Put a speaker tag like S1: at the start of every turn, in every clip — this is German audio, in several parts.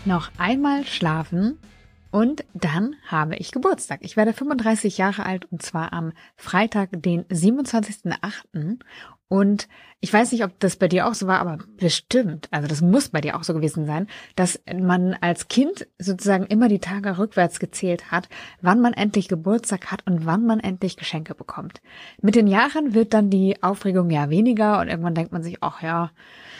S1: Noch einmal schlafen und dann habe ich Geburtstag. Ich werde 35 Jahre alt und zwar am Freitag, den 27.08. Und ich weiß nicht, ob das bei dir auch so war, aber bestimmt, also das muss bei dir auch so gewesen sein, dass man als Kind sozusagen immer die Tage rückwärts gezählt hat, wann man endlich Geburtstag hat und wann man endlich Geschenke bekommt. Mit den Jahren wird dann die Aufregung ja weniger und irgendwann denkt man sich, ach ja,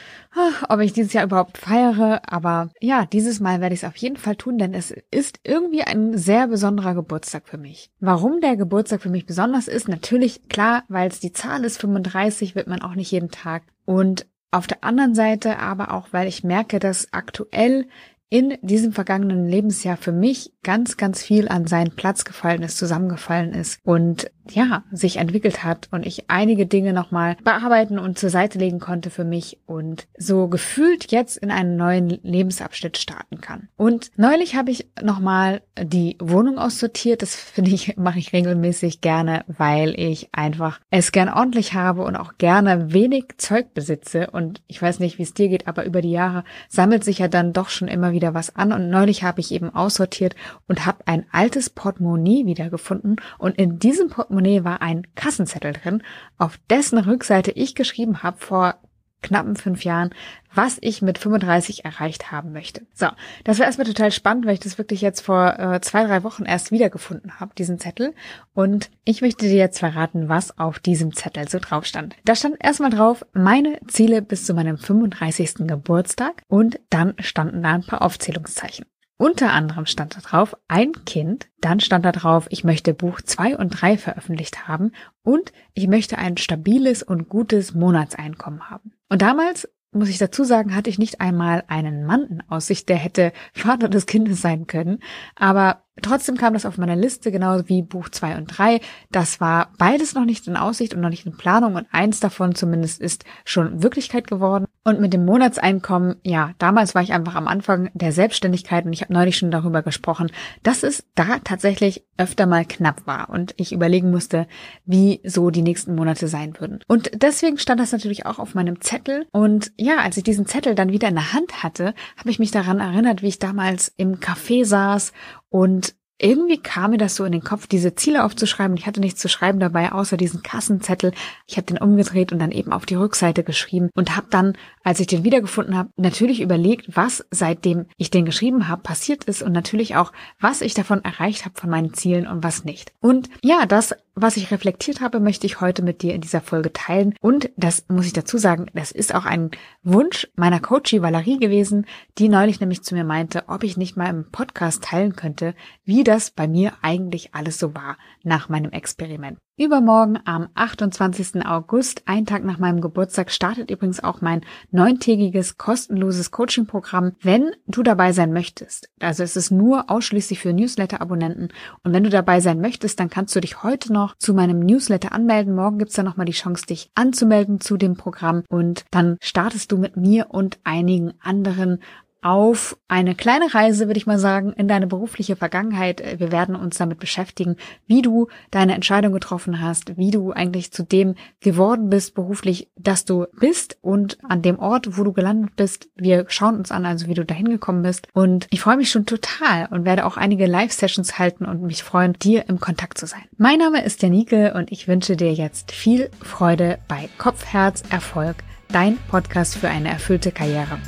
S1: ob ich dieses Jahr überhaupt feiere, aber ja, dieses Mal werde ich es auf jeden Fall tun, denn es ist irgendwie ein sehr besonderer Geburtstag für mich. Warum der Geburtstag für mich besonders ist, natürlich klar, weil es die Zahl ist, 35 wird man auch nicht jeden Tag. Und auf der anderen Seite aber auch, weil ich merke, dass aktuell in diesem vergangenen Lebensjahr für mich ganz, ganz viel an seinen Platz gefallen ist, zusammengefallen ist und ja, sich entwickelt hat und ich einige Dinge nochmal bearbeiten und zur Seite legen konnte für mich und so gefühlt jetzt in einen neuen Lebensabschnitt starten kann. Und neulich habe ich nochmal die Wohnung aussortiert. Das mache ich regelmäßig gerne, weil ich einfach es gern ordentlich habe und auch gerne wenig Zeug besitze. Und ich weiß nicht, wie es dir geht, aber über die Jahre sammelt sich ja dann doch schon immer wieder was an. Und neulich habe ich eben aussortiert und habe ein altes Portemonnaie wiedergefunden. Und in diesem Portemonnaie war ein Kassenzettel drin, auf dessen Rückseite ich geschrieben habe vor knappen 5 Jahren, was ich mit 35 erreicht haben möchte. So, das war erstmal total spannend, weil ich das wirklich jetzt vor 2-3 Wochen erst wiedergefunden habe, diesen Zettel. Und ich möchte dir jetzt verraten, was auf diesem Zettel so drauf stand. Da stand erstmal drauf, meine Ziele bis zu meinem 35. Geburtstag und dann standen da ein paar Aufzählungszeichen. Unter anderem stand da drauf, ein Kind, dann stand da drauf, ich möchte Buch 2 und 3 veröffentlicht haben und ich möchte ein stabiles und gutes Monatseinkommen haben. Und damals, muss ich dazu sagen, hatte ich nicht einmal einen Mann in Aussicht, der hätte Vater des Kindes sein können, aber trotzdem kam das auf meiner Liste, genauso wie Buch 2 und 3. Das war beides noch nicht in Aussicht und noch nicht in Planung und eins davon zumindest ist schon Wirklichkeit geworden. Und mit dem Monatseinkommen, ja, damals war ich einfach am Anfang der Selbstständigkeit und ich habe neulich schon darüber gesprochen, dass es da tatsächlich öfter mal knapp war und ich überlegen musste, wie so die nächsten Monate sein würden. Und deswegen stand das natürlich auch auf meinem Zettel und ja, als ich diesen Zettel dann wieder in der Hand hatte, habe ich mich daran erinnert, wie ich damals im Café saß und irgendwie kam mir das so in den Kopf, diese Ziele aufzuschreiben. Ich hatte nichts zu schreiben dabei, außer diesen Kassenzettel. Ich habe den umgedreht und dann eben auf die Rückseite geschrieben und habe dann, als ich den wiedergefunden habe, natürlich überlegt, was seitdem ich den geschrieben habe, passiert ist und natürlich auch, was ich davon erreicht habe von meinen Zielen und was nicht. Und ja, das, was ich reflektiert habe, möchte ich heute mit dir in dieser Folge teilen. Und das muss ich dazu sagen, das ist auch ein Wunsch meiner Coachie Valerie gewesen, die neulich nämlich zu mir meinte, ob ich nicht mal im Podcast teilen könnte, wie das bei mir eigentlich alles so war nach meinem Experiment. Übermorgen am 28. August, ein Tag nach meinem Geburtstag, startet übrigens auch mein 9-tägiges kostenloses Coaching-Programm, wenn du dabei sein möchtest. Also es ist nur ausschließlich für Newsletter-Abonnenten und wenn du dabei sein möchtest, dann kannst du dich heute noch zu meinem Newsletter anmelden. Morgen gibt's dann nochmal die Chance, dich anzumelden zu dem Programm und dann startest du mit mir und einigen anderen auf eine kleine Reise, würde ich mal sagen, in deine berufliche Vergangenheit. Wir werden uns damit beschäftigen, wie du deine Entscheidung getroffen hast, wie du eigentlich zu dem geworden bist beruflich, dass du bist und an dem Ort, wo du gelandet bist. Wir schauen uns an, also wie du dahin gekommen bist. Und ich freue mich schon total und werde auch einige Live-Sessions halten und mich freuen, dir im Kontakt zu sein. Mein Name ist Janike und ich wünsche dir jetzt viel Freude bei Kopf, Herz, Erfolg, dein Podcast für eine erfüllte Karriere.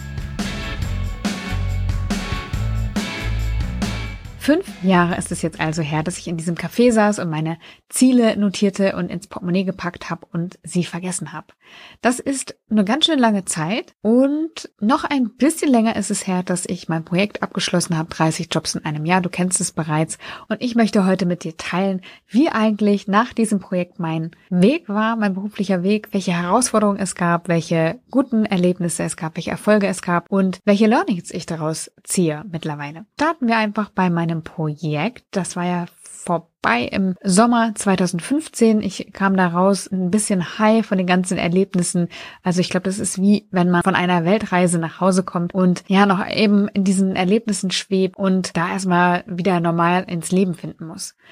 S1: 5 Jahre ist es jetzt also her, dass ich in diesem Café saß und meine Ziele notierte und ins Portemonnaie gepackt habe und sie vergessen habe. Das ist eine ganz schön lange Zeit und noch ein bisschen länger ist es her, dass ich mein Projekt abgeschlossen habe, 30 Jobs in einem Jahr, du kennst es bereits und ich möchte heute mit dir teilen, wie eigentlich nach diesem Projekt mein Weg war, mein beruflicher Weg, welche Herausforderungen es gab, welche guten Erlebnisse es gab, welche Erfolge es gab und welche Learnings ich daraus ziehe mittlerweile. Starten wir einfach bei meinem Projekt, das war ja vorbei im Sommer 2015. Ich kam da raus ein bisschen high von den ganzen Erlebnissen. Also ich glaube, das ist wie, wenn man von einer Weltreise nach Hause kommt und ja noch eben in diesen Erlebnissen schwebt und da erstmal wieder normal ins Leben finden muss.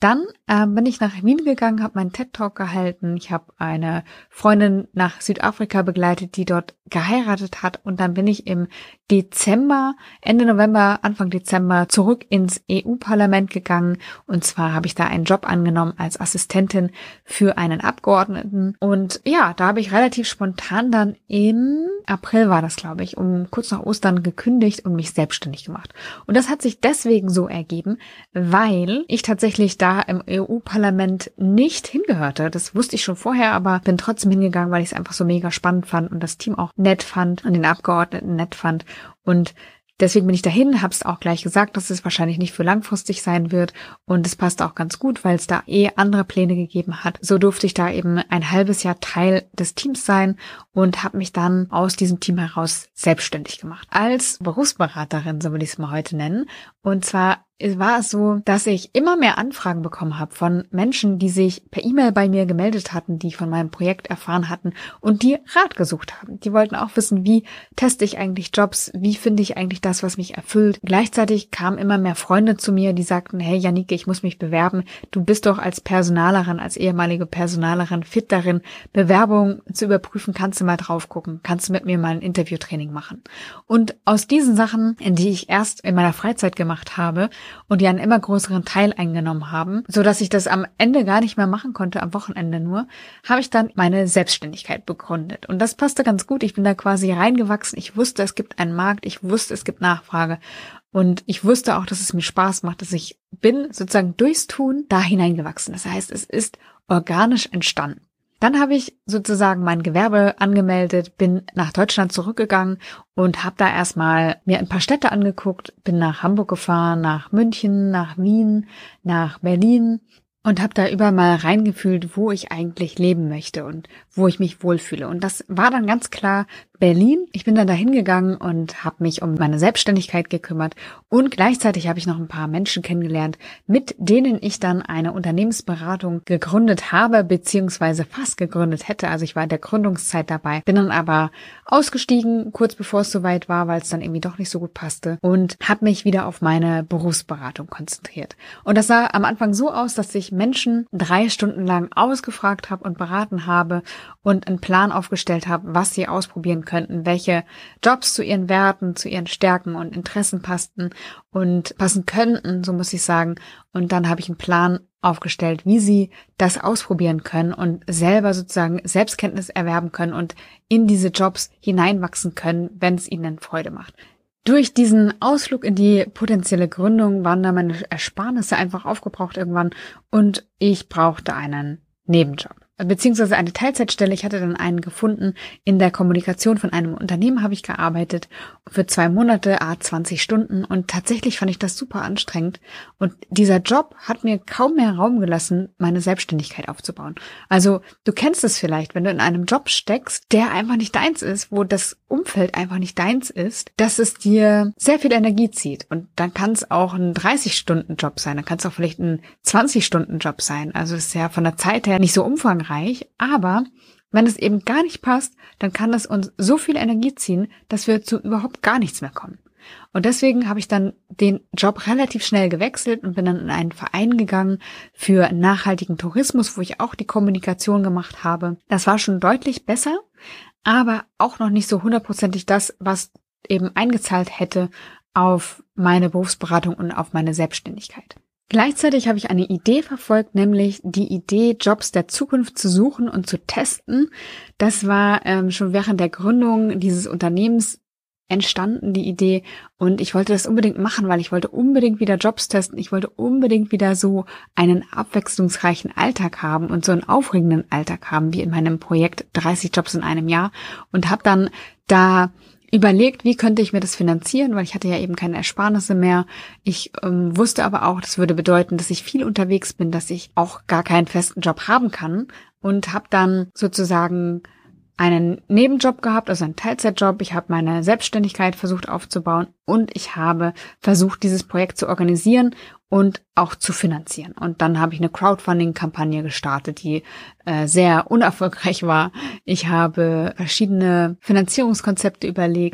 S1: Dann bin ich nach Wien gegangen, habe meinen TED-Talk gehalten. Ich habe eine Freundin nach Südafrika begleitet, die dort geheiratet hat. Und dann bin ich im Dezember, Ende November, Anfang Dezember zurück ins EU-Parlament gegangen. Und zwar habe ich da einen Job angenommen als Assistentin für einen Abgeordneten. Und ja, da habe ich relativ spontan dann im April war das, glaube ich, kurz nach Ostern gekündigt und mich selbstständig gemacht. Und das hat sich deswegen so ergeben, weil ich tatsächlich da im EU-Parlament nicht hingehörte. Das wusste ich schon vorher, aber bin trotzdem hingegangen, weil ich es einfach so mega spannend fand und das Team auch nett fand und den Abgeordneten nett fand. Und deswegen bin ich dahin, habe es auch gleich gesagt, dass es wahrscheinlich nicht für langfristig sein wird und es passt auch ganz gut, weil es da andere Pläne gegeben hat. So durfte ich da eben ein halbes Jahr Teil des Teams sein und habe mich dann aus diesem Team heraus selbstständig gemacht. Als Berufsberaterin, so würde ich es mal heute nennen. Und zwar war es so, dass ich immer mehr Anfragen bekommen habe von Menschen, die sich per E-Mail bei mir gemeldet hatten, die von meinem Projekt erfahren hatten und die Rat gesucht haben. Die wollten auch wissen, wie teste ich eigentlich Jobs, wie finde ich eigentlich das, was mich erfüllt. Gleichzeitig kamen immer mehr Freunde zu mir, die sagten, hey Janike, ich muss mich bewerben. Du bist doch als Personalerin, als ehemalige Personalerin fit darin, Bewerbungen zu überprüfen. Kannst du mal drauf gucken? Kannst du mit mir mal ein Interviewtraining machen? Und aus diesen Sachen, die ich erst in meiner Freizeit gemacht habe, und die einen immer größeren Teil eingenommen haben, so dass ich das am Ende gar nicht mehr machen konnte, am Wochenende nur, habe ich dann meine Selbstständigkeit begründet. Und das passte ganz gut. Ich bin da quasi reingewachsen. Ich wusste, es gibt einen Markt. Ich wusste, es gibt Nachfrage. Und ich wusste auch, dass es mir Spaß macht, dass ich bin sozusagen durchs Tun da hineingewachsen. Das heißt, es ist organisch entstanden. Dann habe ich sozusagen mein Gewerbe angemeldet, bin nach Deutschland zurückgegangen und habe da erstmal mir ein paar Städte angeguckt, bin nach Hamburg gefahren, nach München, nach Wien, nach Berlin und habe da überall mal reingefühlt, wo ich eigentlich leben möchte und wo ich mich wohlfühle. Und das war dann ganz klar Berlin. Ich bin dann da hingegangen und habe mich um meine Selbstständigkeit gekümmert und gleichzeitig habe ich noch ein paar Menschen kennengelernt, mit denen ich dann eine Unternehmensberatung gegründet habe, beziehungsweise fast gegründet hätte. Also ich war in der Gründungszeit dabei, bin dann aber ausgestiegen, kurz bevor es soweit war, weil es dann irgendwie doch nicht so gut passte und habe mich wieder auf meine Berufsberatung konzentriert. Und das sah am Anfang so aus, dass ich Menschen 3 Stunden lang ausgefragt habe und beraten habe und einen Plan aufgestellt habe, was sie ausprobieren könnten, welche Jobs zu ihren Werten, zu ihren Stärken und Interessen passten und passen könnten, so muss ich sagen. Und dann habe ich einen Plan aufgestellt, wie sie das ausprobieren können und selber sozusagen Selbstkenntnis erwerben können und in diese Jobs hineinwachsen können, wenn es ihnen Freude macht. Durch diesen Ausflug in die potenzielle Gründung waren da meine Ersparnisse einfach aufgebraucht irgendwann und ich brauchte einen Nebenjob. Beziehungsweise eine Teilzeitstelle. Ich hatte dann einen gefunden. In der Kommunikation von einem Unternehmen habe ich gearbeitet für 2 Monate, 20 Stunden und tatsächlich fand ich das super anstrengend und dieser Job hat mir kaum mehr Raum gelassen, meine Selbstständigkeit aufzubauen. Also du kennst es vielleicht, wenn du in einem Job steckst, der einfach nicht deins ist, wo das Umfeld einfach nicht deins ist, dass es dir sehr viel Energie zieht und dann kann es auch ein 30-Stunden-Job sein, dann kann es auch vielleicht ein 20-Stunden-Job sein. Also es ist ja von der Zeit her nicht so umfangreich, aber wenn es eben gar nicht passt, dann kann das uns so viel Energie ziehen, dass wir zu überhaupt gar nichts mehr kommen. Und deswegen habe ich dann den Job relativ schnell gewechselt und bin dann in einen Verein gegangen für nachhaltigen Tourismus, wo ich auch die Kommunikation gemacht habe. Das war schon deutlich besser, aber auch noch nicht so 100%ig das, was eben eingezahlt hätte auf meine Berufsberatung und auf meine Selbstständigkeit. Gleichzeitig habe ich eine Idee verfolgt, nämlich die Idee, Jobs der Zukunft zu suchen und zu testen. Das war schon während der Gründung dieses Unternehmens entstanden, die Idee. Und ich wollte das unbedingt machen, weil ich wollte unbedingt wieder Jobs testen. Ich wollte unbedingt wieder so einen abwechslungsreichen Alltag haben und so einen aufregenden Alltag haben, wie in meinem Projekt 30 Jobs in einem Jahr. Und habe dann da überlegt, wie könnte ich mir das finanzieren, weil ich hatte ja eben keine Ersparnisse mehr. Ich wusste aber auch, das würde bedeuten, dass ich viel unterwegs bin, dass ich auch gar keinen festen Job haben kann und habe dann sozusagen einen Nebenjob gehabt, also einen Teilzeitjob. Ich habe meine Selbstständigkeit versucht aufzubauen und ich habe versucht, dieses Projekt zu organisieren und auch zu finanzieren. Und dann habe ich eine Crowdfunding-Kampagne gestartet, die sehr unerfolgreich war. Ich habe verschiedene Finanzierungskonzepte überlegt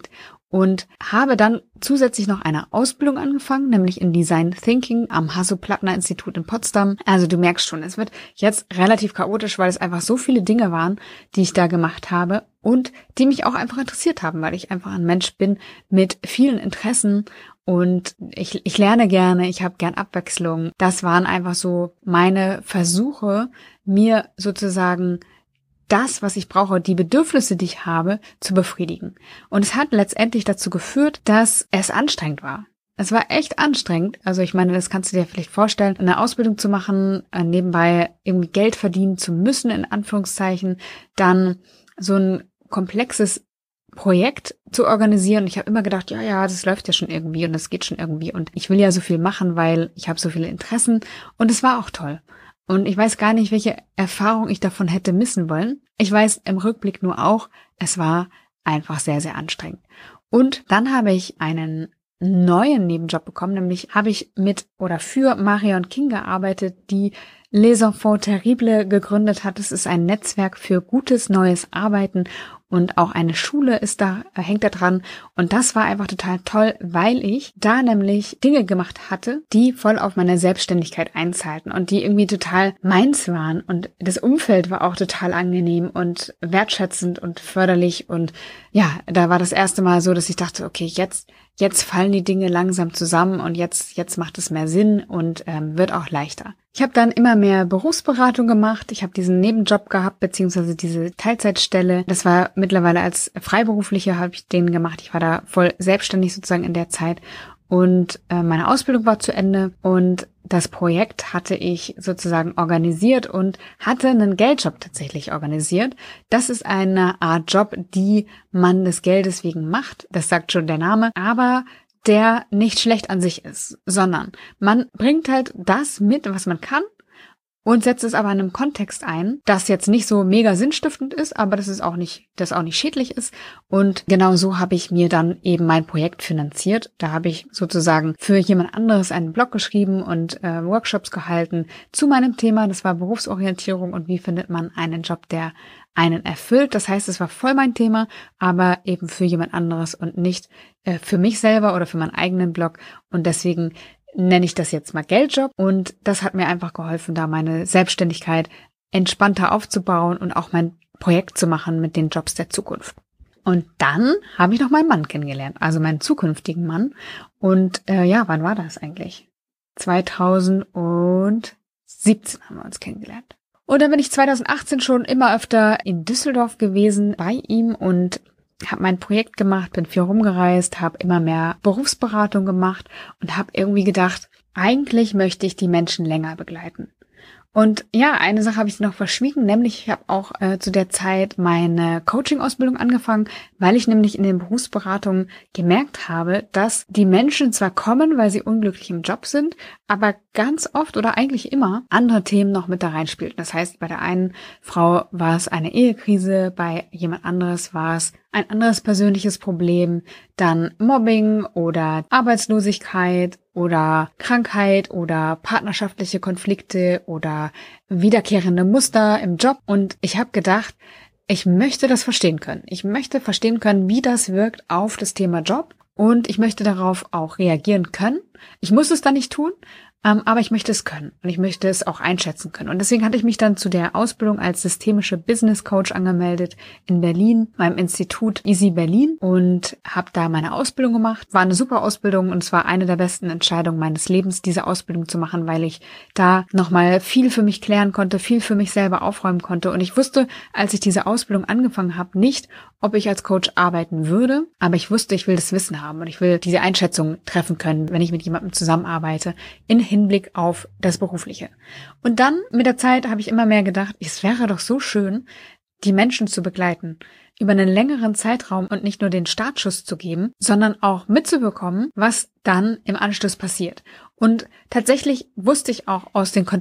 S1: und habe dann zusätzlich noch eine Ausbildung angefangen, nämlich in Design Thinking am Hasso-Plattner-Institut in Potsdam. Also du merkst schon, es wird jetzt relativ chaotisch, weil es einfach so viele Dinge waren, die ich da gemacht habe und die mich auch einfach interessiert haben, weil ich einfach ein Mensch bin mit vielen Interessen und ich lerne gerne, ich habe gern Abwechslung. Das waren einfach so meine Versuche, mir sozusagen das, was ich brauche, die Bedürfnisse, die ich habe, zu befriedigen. Und es hat letztendlich dazu geführt, dass es anstrengend war. Es war echt anstrengend. Also ich meine, das kannst du dir vielleicht vorstellen, eine Ausbildung zu machen, nebenbei irgendwie Geld verdienen zu müssen, in Anführungszeichen, dann so ein komplexes Projekt zu organisieren. Ich habe immer gedacht, ja, das läuft ja schon irgendwie und das geht schon irgendwie und ich will ja so viel machen, weil ich habe so viele Interessen und es war auch toll. Und ich weiß gar nicht, welche Erfahrung ich davon hätte missen wollen. Ich weiß im Rückblick nur auch, es war einfach sehr, sehr anstrengend. Und dann habe ich einen neuen Nebenjob bekommen, nämlich habe ich mit oder für Marion King gearbeitet, die Les Enfants Terribles gegründet hat. Es ist ein Netzwerk für gutes, neues Arbeiten und auch eine Schule hängt da dran. Und das war einfach total toll, weil ich da nämlich Dinge gemacht hatte, die voll auf meine Selbstständigkeit einzahlten und die irgendwie total meins waren. Und das Umfeld war auch total angenehm und wertschätzend und förderlich. Und ja, da war das erste Mal so, dass ich dachte, okay, jetzt fallen die Dinge langsam zusammen und jetzt macht es mehr Sinn und wird auch leichter. Ich habe dann immer mehr Berufsberatung gemacht. Ich habe diesen Nebenjob gehabt, beziehungsweise diese Teilzeitstelle. Das war mittlerweile als Freiberufliche, habe ich den gemacht. Ich war da voll selbstständig sozusagen in der Zeit. Und meine Ausbildung war zu Ende und das Projekt hatte ich sozusagen organisiert und hatte einen Geldjob tatsächlich organisiert. Das ist eine Art Job, die man des Geldes wegen macht. Das sagt schon der Name. Aber der nicht schlecht an sich ist, sondern man bringt halt das mit, was man kann und setzt es aber in einem Kontext ein, das jetzt nicht so mega sinnstiftend ist, aber das auch nicht schädlich ist. Und genau so habe ich mir dann eben mein Projekt finanziert. Da habe ich sozusagen für jemand anderes einen Blog geschrieben und Workshops gehalten zu meinem Thema. Das war Berufsorientierung und wie findet man einen Job, der einen erfüllt. Das heißt, es war voll mein Thema, aber eben für jemand anderes und nicht für mich selber oder für meinen eigenen Blog. Und deswegen nenne ich das jetzt mal Geldjob. Und das hat mir einfach geholfen, da meine Selbstständigkeit entspannter aufzubauen und auch mein Projekt zu machen mit den Jobs der Zukunft. Und dann habe ich noch meinen Mann kennengelernt, also meinen zukünftigen Mann. Und wann war das eigentlich? 2017 haben wir uns kennengelernt. Und dann bin ich 2018 schon immer öfter in Düsseldorf gewesen bei ihm und habe mein Projekt gemacht, bin viel rumgereist, habe immer mehr Berufsberatung gemacht und habe irgendwie gedacht, eigentlich möchte ich die Menschen länger begleiten. Und ja, eine Sache habe ich noch verschwiegen, nämlich ich habe auch zu der Zeit meine Coaching-Ausbildung angefangen, weil ich nämlich in den Berufsberatungen gemerkt habe, dass die Menschen zwar kommen, weil sie unglücklich im Job sind, aber ganz oft oder eigentlich immer andere Themen noch mit da reinspielten. Das heißt, bei der einen Frau war es eine Ehekrise, bei jemand anderes war es ein anderes persönliches Problem, dann Mobbing oder Arbeitslosigkeit oder Krankheit oder partnerschaftliche Konflikte oder wiederkehrende Muster im Job. Und ich habe gedacht, ich möchte das verstehen können. Ich möchte verstehen können, wie das wirkt auf das Thema Job. Und ich möchte darauf auch reagieren können. Ich muss es dann nicht tun, aber ich möchte es können und ich möchte es auch einschätzen können. Und deswegen hatte ich mich dann zu der Ausbildung als systemische Business Coach angemeldet in Berlin, beim Institut Easy Berlin und habe da meine Ausbildung gemacht. War eine super Ausbildung und es war eine der besten Entscheidungen meines Lebens, diese Ausbildung zu machen, weil ich da nochmal viel für mich klären konnte, viel für mich selber aufräumen konnte. Und ich wusste, als ich diese Ausbildung angefangen habe, nicht, ob ich als Coach arbeiten würde, aber ich wusste, ich will das Wissen haben und ich will diese Einschätzung treffen können, wenn ich mit jemandem zusammenarbeite, in Hinblick auf das Berufliche. Und dann mit der Zeit habe ich immer mehr gedacht, es wäre doch so schön, die Menschen zu begleiten, über einen längeren Zeitraum und nicht nur den Startschuss zu geben, sondern auch mitzubekommen, was dann im Anschluss passiert. Und tatsächlich wusste ich auch aus den Kontakten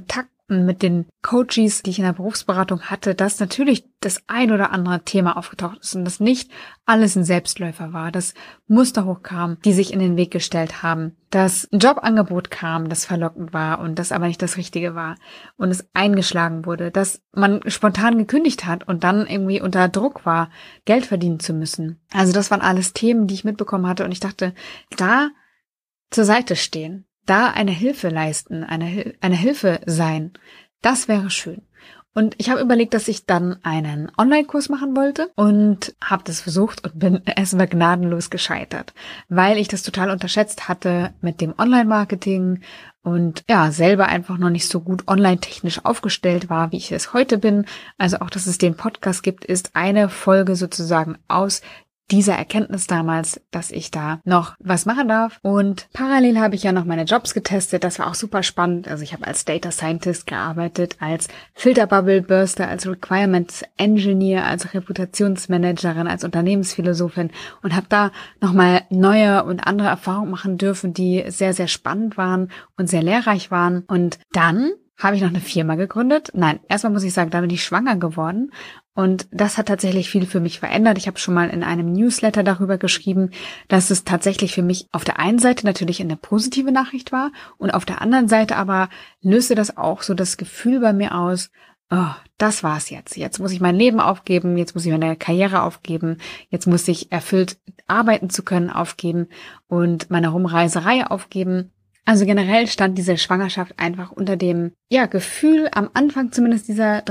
S1: mit den Coaches, die ich in der Berufsberatung hatte, dass natürlich das ein oder andere Thema aufgetaucht ist und dass nicht alles ein Selbstläufer war, dass Muster hochkamen, die sich in den Weg gestellt haben, dass ein Jobangebot kam, das verlockend war und das aber nicht das Richtige war und es eingeschlagen wurde, dass man spontan gekündigt hat und dann irgendwie unter Druck war, Geld verdienen zu müssen. Also das waren alles Themen, die ich mitbekommen hatte und ich dachte, da zur Seite stehen, da eine Hilfe leisten, eine Hilfe sein, das wäre schön. Und ich habe überlegt, dass ich dann einen Online-Kurs machen wollte und habe das versucht und bin erstmal gnadenlos gescheitert, weil ich das total unterschätzt hatte mit dem Online-Marketing und ja, selber einfach noch nicht so gut online-technisch aufgestellt war, wie ich es heute bin. Also auch, dass es den Podcast gibt, ist eine Folge sozusagen aus dieser Erkenntnis damals, dass ich da noch was machen darf. Und parallel habe ich ja noch meine Jobs getestet. Das war auch super spannend. Also ich habe als Data Scientist gearbeitet, als Filterbubble Burster, als Requirements Engineer, als Reputationsmanagerin, als Unternehmensphilosophin und habe da nochmal neue und andere Erfahrungen machen dürfen, die sehr, sehr spannend waren und sehr lehrreich waren. Und dann habe ich noch eine Firma gegründet. Nein, erstmal muss ich sagen, da bin ich schwanger geworden. Und das hat tatsächlich viel für mich verändert. Ich habe schon mal in einem Newsletter darüber geschrieben, dass es tatsächlich für mich auf der einen Seite natürlich eine positive Nachricht war und auf der anderen Seite aber löste das auch so das Gefühl bei mir aus, oh, das war's jetzt. Jetzt muss ich mein Leben aufgeben, jetzt muss ich meine Karriere aufgeben, jetzt muss ich erfüllt arbeiten zu können aufgeben und meine Rumreiserei aufgeben. Also generell stand diese Schwangerschaft einfach unter dem, Gefühl am Anfang zumindest dieser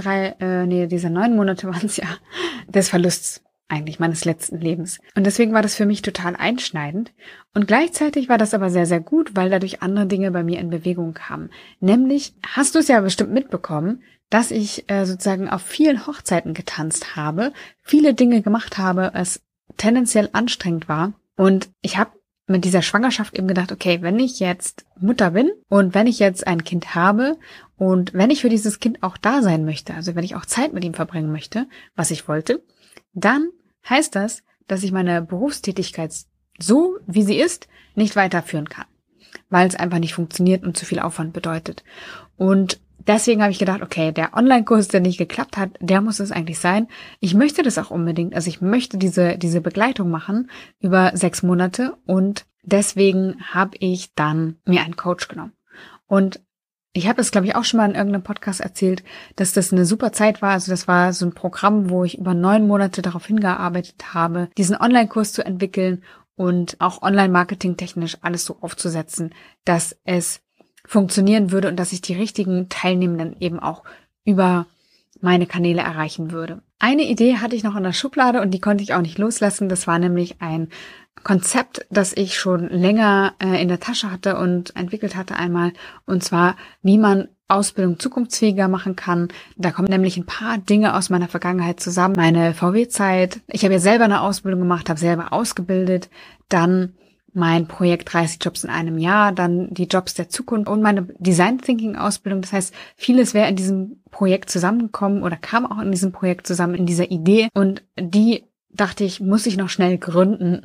S1: 9 Monate waren es ja, des Verlusts eigentlich meines letzten Lebens. Und deswegen war das für mich total einschneidend. Und gleichzeitig war das aber sehr, sehr gut, weil dadurch andere Dinge bei mir in Bewegung kamen. Nämlich, hast du es ja bestimmt mitbekommen, dass ich sozusagen auf vielen Hochzeiten getanzt habe, viele Dinge gemacht habe, es tendenziell anstrengend war. Und ich habe mit dieser Schwangerschaft eben gedacht, okay, wenn ich jetzt Mutter bin und wenn ich jetzt ein Kind habe und wenn ich für dieses Kind auch da sein möchte, also wenn ich auch Zeit mit ihm verbringen möchte, was ich wollte, dann heißt das, dass ich meine Berufstätigkeit so, wie sie ist, nicht weiterführen kann, weil es einfach nicht funktioniert und zu viel Aufwand bedeutet. Und deswegen habe ich gedacht, okay, der Online-Kurs, der nicht geklappt hat, der muss es eigentlich sein. Ich möchte das auch unbedingt. Also ich möchte diese Begleitung machen über 6 Monate und deswegen habe ich dann mir einen Coach genommen. Und ich habe es, glaube ich, auch schon mal in irgendeinem Podcast erzählt, dass das eine super Zeit war. Also das war so ein Programm, wo ich über 9 Monate darauf hingearbeitet habe, diesen Online-Kurs zu entwickeln und auch Online-Marketing technisch alles so aufzusetzen, dass es funktionieren würde und dass ich die richtigen Teilnehmenden eben auch über meine Kanäle erreichen würde. Eine Idee hatte ich noch in der Schublade und die konnte ich auch nicht loslassen. Das war nämlich ein Konzept, das ich schon länger in der Tasche hatte und entwickelt hatte einmal, und zwar, wie man Ausbildung zukunftsfähiger machen kann. Da kommen nämlich ein paar Dinge aus meiner Vergangenheit zusammen. Meine VW-Zeit, ich habe ja selber eine Ausbildung gemacht, habe selber ausgebildet, dann mein Projekt 30 Jobs in einem Jahr, dann die Jobs der Zukunft und meine Design Thinking Ausbildung. Das heißt, vieles wäre in diesem Projekt zusammengekommen oder kam auch in diesem Projekt zusammen, in dieser Idee. Und die dachte ich, muss ich noch schnell gründen,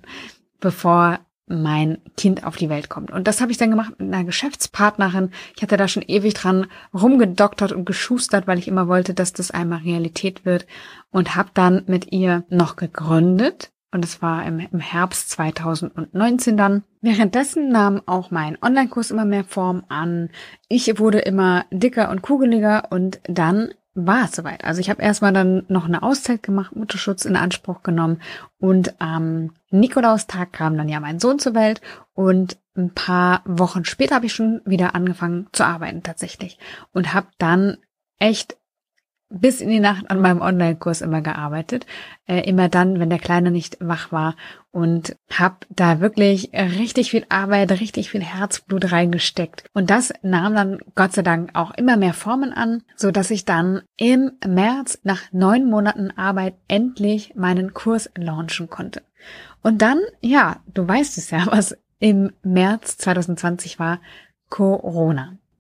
S1: bevor mein Kind auf die Welt kommt. Und das habe ich dann gemacht mit einer Geschäftspartnerin. Ich hatte da schon ewig dran rumgedoktert und geschustert, weil ich immer wollte, dass das einmal Realität wird, und habe dann mit ihr noch gegründet. Und es war im Herbst 2019 dann. Währenddessen nahm auch mein Online-Kurs immer mehr Form an. Ich wurde immer dicker und kugeliger und dann war es soweit. Also ich habe erstmal dann noch eine Auszeit gemacht, Mutterschutz in Anspruch genommen, und am Nikolaustag kam dann ja mein Sohn zur Welt und ein paar Wochen später habe ich schon wieder angefangen zu arbeiten tatsächlich und habe dann echt bis in die Nacht an meinem Online-Kurs immer gearbeitet, immer dann, wenn der Kleine nicht wach war, und habe da wirklich richtig viel Arbeit, richtig viel Herzblut reingesteckt. Und das nahm dann Gott sei Dank auch immer mehr Formen an, so dass ich dann im März nach 9 Monaten Arbeit endlich meinen Kurs launchen konnte. Und dann, ja, du weißt es ja, was im März 2020 war: Corona.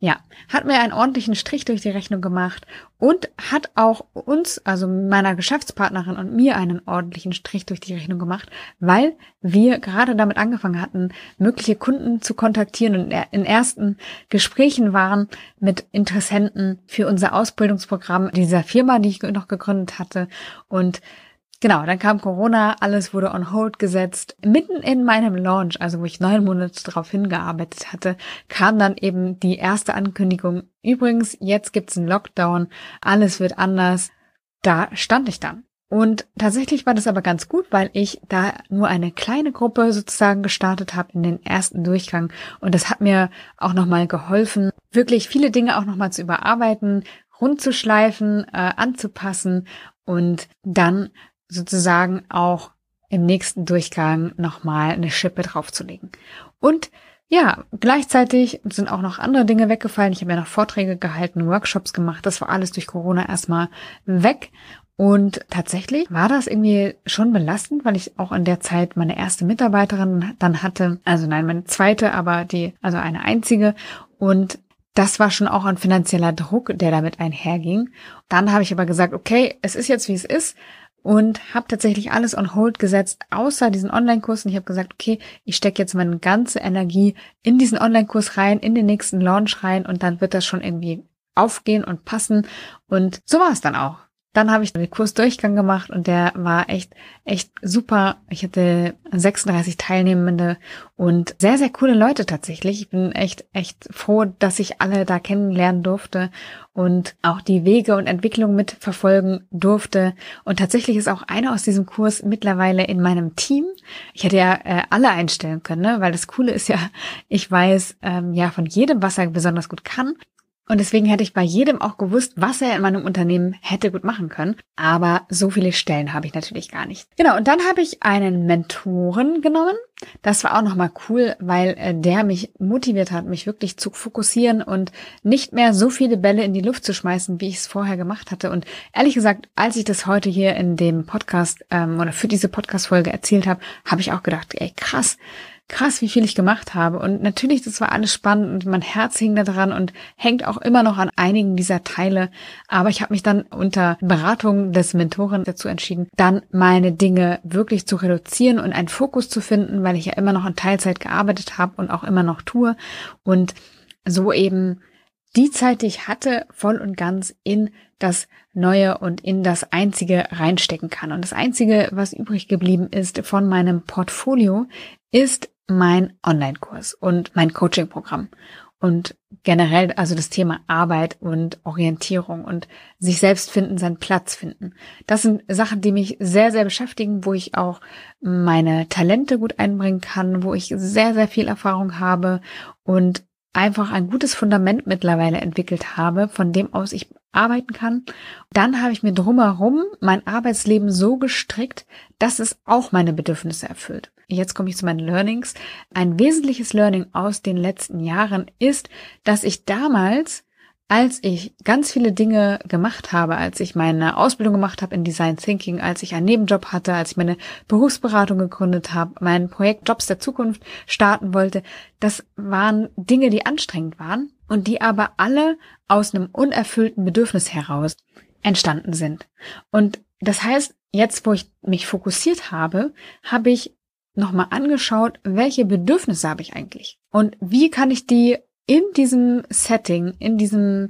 S1: ja, hat mir einen ordentlichen Strich durch die Rechnung gemacht und hat auch uns, also meiner Geschäftspartnerin und mir, einen ordentlichen Strich durch die Rechnung gemacht, weil wir gerade damit angefangen hatten, mögliche Kunden zu kontaktieren und in ersten Gesprächen waren mit Interessenten für unser Ausbildungsprogramm dieser Firma, die ich noch gegründet hatte. Und genau, dann kam Corona, alles wurde on hold gesetzt. Mitten in meinem Launch, also wo ich 9 Monate darauf hingearbeitet hatte, kam dann eben die erste Ankündigung. Übrigens, jetzt gibt's einen Lockdown, alles wird anders. Da stand ich dann. Und tatsächlich war das aber ganz gut, weil ich da nur eine kleine Gruppe sozusagen gestartet habe in den ersten Durchgang. Und das hat mir auch nochmal geholfen, wirklich viele Dinge auch nochmal zu überarbeiten, rund zu schleifen, anzupassen und dann sozusagen auch im nächsten Durchgang nochmal eine Schippe draufzulegen. Und ja, gleichzeitig sind auch noch andere Dinge weggefallen. Ich habe ja noch Vorträge gehalten, Workshops gemacht. Das war alles durch Corona erstmal weg. Und tatsächlich war das irgendwie schon belastend, weil ich auch in der Zeit meine erste Mitarbeiterin dann hatte. Also nein, meine zweite, aber also eine einzige. Und das war schon auch ein finanzieller Druck, der damit einherging. Dann habe ich aber gesagt, okay, es ist jetzt, wie es ist. Und habe tatsächlich alles on hold gesetzt, außer diesen Online-Kurs. Und ich habe gesagt, okay, ich stecke jetzt meine ganze Energie in diesen Online-Kurs rein, in den nächsten Launch rein und dann wird das schon irgendwie aufgehen und passen. Und so war es dann auch. Dann habe ich den Kursdurchgang gemacht und der war echt super. Ich hatte 36 Teilnehmende und sehr, sehr coole Leute tatsächlich. Ich bin echt froh, dass ich alle da kennenlernen durfte und auch die Wege und Entwicklung mitverfolgen durfte. Und tatsächlich ist auch einer aus diesem Kurs mittlerweile in meinem Team. Ich hätte ja alle einstellen können, ne? Weil das Coole ist ja, ich weiß von jedem, was er besonders gut kann. Und deswegen hätte ich bei jedem auch gewusst, was er in meinem Unternehmen hätte gut machen können. Aber so viele Stellen habe ich natürlich gar nicht. Genau, und dann habe ich einen Mentoren genommen. Das war auch nochmal cool, weil der mich motiviert hat, mich wirklich zu fokussieren und nicht mehr so viele Bälle in die Luft zu schmeißen, wie ich es vorher gemacht hatte. Und ehrlich gesagt, als ich das heute hier in dem Podcast oder für diese Podcast-Folge erzählt habe, habe ich auch gedacht, ey, krass, wie viel ich gemacht habe. Und natürlich, das war alles spannend und mein Herz hing da dran und hängt auch immer noch an einigen dieser Teile. Aber ich habe mich dann unter Beratung des Mentoren dazu entschieden, dann meine Dinge wirklich zu reduzieren und einen Fokus zu finden, weil ich ja immer noch in Teilzeit gearbeitet habe und auch immer noch tue. Und so eben die Zeit, die ich hatte, voll und ganz in das Neue und in das Einzige reinstecken kann. Und das Einzige, was übrig geblieben ist von meinem Portfolio, ist mein Online-Kurs und mein Coaching-Programm und generell also das Thema Arbeit und Orientierung und sich selbst finden, seinen Platz finden. Das sind Sachen, die mich sehr, sehr beschäftigen, wo ich auch meine Talente gut einbringen kann, wo ich sehr, sehr viel Erfahrung habe und einfach ein gutes Fundament mittlerweile entwickelt habe, von dem aus ich arbeiten kann. Dann habe ich mir drumherum mein Arbeitsleben so gestrickt, dass es auch meine Bedürfnisse erfüllt. Jetzt komme ich zu meinen Learnings. Ein wesentliches Learning aus den letzten Jahren ist, dass ich damals, als ich ganz viele Dinge gemacht habe, als ich meine Ausbildung gemacht habe in Design Thinking, als ich einen Nebenjob hatte, als ich meine Berufsberatung gegründet habe, mein Projekt Jobs der Zukunft starten wollte, das waren Dinge, die anstrengend waren und die aber alle aus einem unerfüllten Bedürfnis heraus entstanden sind. Und das heißt, jetzt, wo ich mich fokussiert habe, habe ich nochmal angeschaut, welche Bedürfnisse habe ich eigentlich und wie kann ich die in diesem Setting, in diesem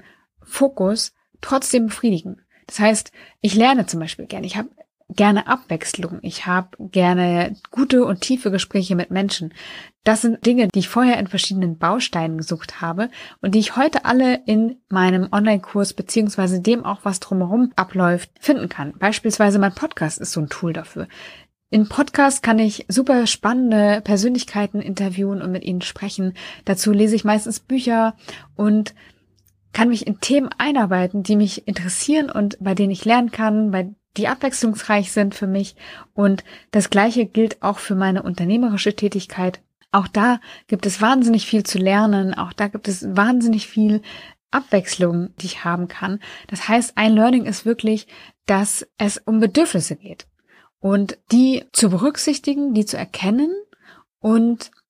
S1: Fokus trotzdem befriedigen. Das heißt, ich lerne zum Beispiel gerne, ich habe gerne Abwechslung, ich habe gerne gute und tiefe Gespräche mit Menschen. Das sind Dinge, die ich vorher in verschiedenen Bausteinen gesucht habe und die ich heute alle in meinem Online-Kurs beziehungsweise dem auch, was drumherum abläuft, finden kann. Beispielsweise mein Podcast ist so ein Tool dafür. Im Podcast kann ich super spannende Persönlichkeiten interviewen und mit ihnen sprechen. Dazu lese ich meistens Bücher und kann mich in Themen einarbeiten, die mich interessieren und bei denen ich lernen kann, die abwechslungsreich sind für mich. Und das Gleiche gilt auch für meine unternehmerische Tätigkeit. Auch da gibt es wahnsinnig viel zu lernen. Auch da gibt es wahnsinnig viel Abwechslung, die ich haben kann. Das heißt, ein Learning ist wirklich, dass es um Bedürfnisse geht. Und die zu berücksichtigen, die zu erkennen und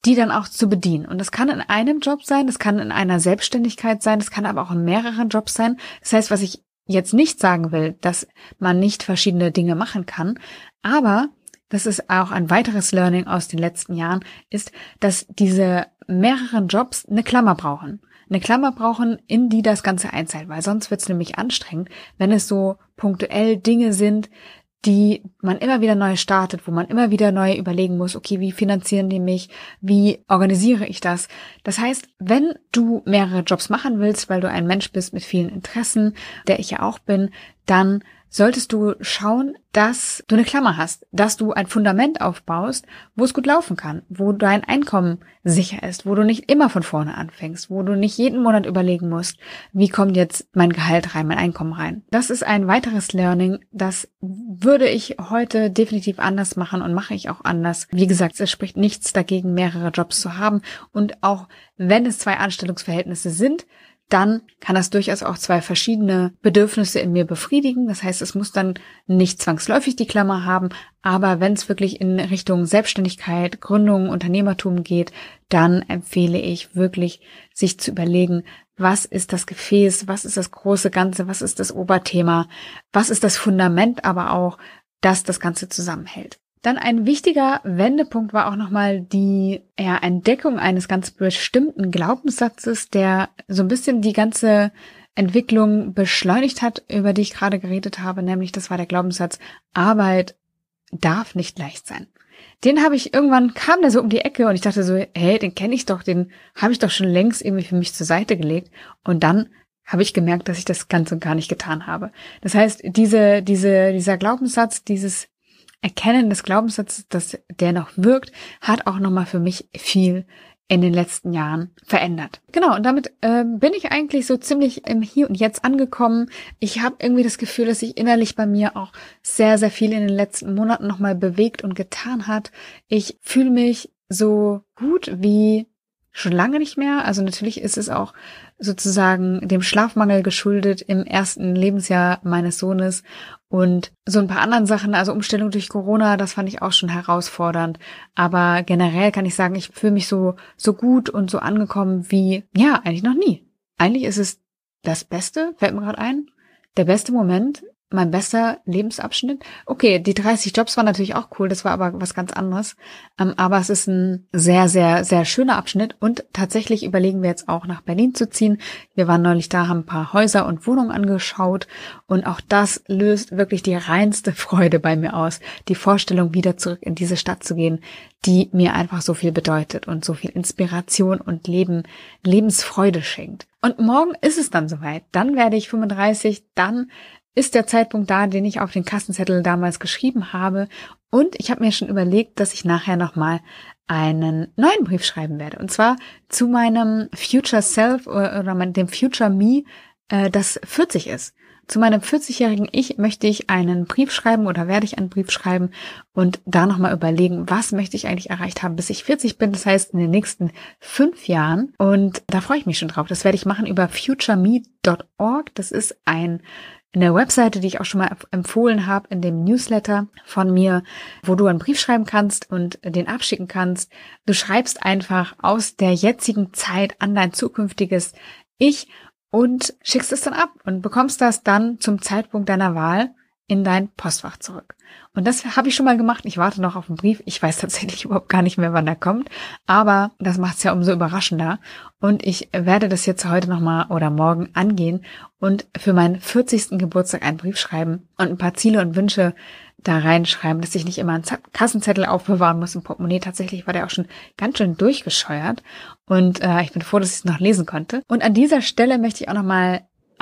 S1: die dann auch zu bedienen. Und das kann in einem Job sein, das kann in einer Selbstständigkeit sein, das kann aber auch in mehreren Jobs sein. Das heißt, was ich jetzt nicht sagen will, dass man nicht verschiedene Dinge machen kann, aber das ist auch ein weiteres Learning aus den letzten Jahren, ist, dass diese mehreren Jobs eine Klammer brauchen. Eine Klammer brauchen, in die das Ganze einzahlt, weil sonst wird es nämlich anstrengend, wenn es so punktuell Dinge sind, die man immer wieder neu startet, wo man immer wieder neu überlegen muss, okay, wie finanzieren die mich, wie organisiere ich das? Das heißt, wenn du mehrere Jobs machen willst, weil du ein Mensch bist mit vielen Interessen, der ich ja auch bin, dann solltest du schauen, dass du eine Klammer hast, dass du ein Fundament aufbaust, wo es gut laufen kann, wo dein Einkommen sicher ist, wo du nicht immer von vorne anfängst, wo du nicht jeden Monat überlegen musst, wie kommt jetzt mein Gehalt rein, mein Einkommen rein. Das ist ein weiteres Learning, das würde ich heute definitiv anders machen und mache ich auch anders. Wie gesagt, es spricht nichts dagegen, mehrere Jobs zu haben, und auch wenn es 2 Anstellungsverhältnisse sind, dann kann das durchaus auch 2 verschiedene Bedürfnisse in mir befriedigen. Das heißt, es muss dann nicht zwangsläufig die Klammer haben, aber wenn es wirklich in Richtung Selbstständigkeit, Gründung, Unternehmertum geht, dann empfehle ich wirklich, sich zu überlegen, was ist das Gefäß, was ist das große Ganze, was ist das Oberthema, was ist das Fundament aber auch, das das Ganze zusammenhält. Dann ein wichtiger Wendepunkt war auch nochmal die Entdeckung eines ganz bestimmten Glaubenssatzes, der so ein bisschen die ganze Entwicklung beschleunigt hat, über die ich gerade geredet habe, nämlich das war der Glaubenssatz, Arbeit darf nicht leicht sein. Den habe ich kam der so um die Ecke und ich dachte so, hey, den kenne ich doch, den habe ich doch schon längst irgendwie für mich zur Seite gelegt, und dann habe ich gemerkt, dass ich das ganz und gar nicht getan habe. Das heißt, dieser Glaubenssatz, dieses Erkennen des Glaubenssatzes, dass der noch wirkt, hat auch nochmal für mich viel in den letzten Jahren verändert. Genau, und damit bin ich eigentlich so ziemlich im Hier und Jetzt angekommen. Ich habe irgendwie das Gefühl, dass sich innerlich bei mir auch sehr, sehr viel in den letzten Monaten nochmal bewegt und getan hat. Ich fühle mich so gut wie schon lange nicht mehr. Also natürlich ist es auch sozusagen dem Schlafmangel geschuldet im ersten Lebensjahr meines Sohnes und so ein paar anderen Sachen, also Umstellung durch Corona, das fand ich auch schon herausfordernd. Aber generell kann ich sagen, ich fühle mich so gut und so angekommen wie, ja, eigentlich noch nie. Eigentlich ist es das Beste, fällt mir gerade ein, der beste Moment, mein bester Lebensabschnitt. Okay, die 30 Jobs waren natürlich auch cool, das war aber was ganz anderes. Aber es ist ein sehr, sehr, sehr schöner Abschnitt und tatsächlich überlegen wir jetzt auch nach Berlin zu ziehen. Wir waren neulich da, haben ein paar Häuser und Wohnungen angeschaut und auch das löst wirklich die reinste Freude bei mir aus, die Vorstellung, wieder zurück in diese Stadt zu gehen, die mir einfach so viel bedeutet und so viel Inspiration und Lebensfreude schenkt. Und morgen ist es dann soweit. Dann werde ich 35, dann ist der Zeitpunkt da, den ich auf den Kassenzettel damals geschrieben habe. Und ich habe mir schon überlegt, dass ich nachher nochmal einen neuen Brief schreiben werde. Und zwar zu meinem Future Self oder dem Future Me, das 40 ist. Zu meinem 40-jährigen Ich möchte ich einen Brief schreiben oder werde ich einen Brief schreiben und da nochmal überlegen, was möchte ich eigentlich erreicht haben, bis ich 40 bin. Das heißt, in den nächsten 5 Jahren. Und da freue ich mich schon drauf. Das werde ich machen über futureme.org. Das ist eine Webseite, die ich auch schon mal empfohlen habe in dem Newsletter von mir, wo du einen Brief schreiben kannst und den abschicken kannst. Du schreibst einfach aus der jetzigen Zeit an dein zukünftiges Ich und schickst es dann ab und bekommst das dann zum Zeitpunkt deiner Wahl in dein Postfach zurück. Und das habe ich schon mal gemacht. Ich warte noch auf den Brief. Ich weiß tatsächlich überhaupt gar nicht mehr, wann der kommt. Aber das macht es ja umso überraschender. Und ich werde das jetzt heute nochmal oder morgen angehen und für meinen 40. Geburtstag einen Brief schreiben und ein paar Ziele und Wünsche da reinschreiben, dass ich nicht immer einen Kassenzettel aufbewahren muss im Portemonnaie. Tatsächlich war der auch schon ganz schön durchgescheuert. Und ich bin froh, dass ich es noch lesen konnte. Und an dieser Stelle möchte ich auch nochmal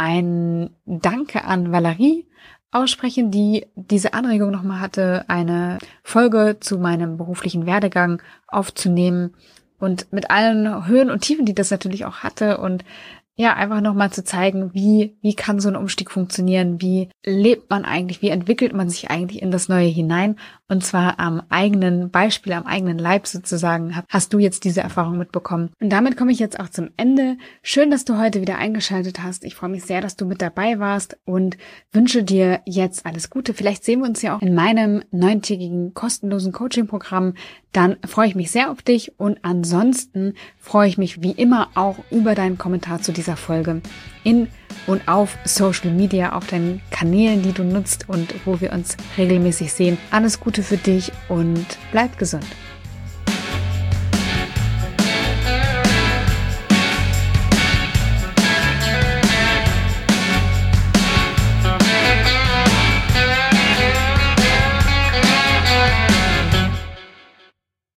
S1: ein Danke an Valerie aussprechen, die diese Anregung nochmal hatte, eine Folge zu meinem beruflichen Werdegang aufzunehmen und mit allen Höhen und Tiefen, die das natürlich auch hatte und ja, einfach nochmal zu zeigen, wie kann so ein Umstieg funktionieren, wie lebt man eigentlich, wie entwickelt man sich eigentlich in das Neue hinein, und zwar am eigenen Beispiel, am eigenen Leib sozusagen, hast du jetzt diese Erfahrung mitbekommen. Und damit komme ich jetzt auch zum Ende. Schön, dass du heute wieder eingeschaltet hast. Ich freue mich sehr, dass du mit dabei warst und wünsche dir jetzt alles Gute. Vielleicht sehen wir uns ja auch in meinem 9-tägigen kostenlosen Coaching-Programm. Dann freue ich mich sehr auf dich, und ansonsten freue ich mich wie immer auch über deinen Kommentar zu dieser Folge in und auf Social Media, auf deinen Kanälen, die du nutzt und wo wir uns regelmäßig sehen. Alles Gute für dich und bleib gesund.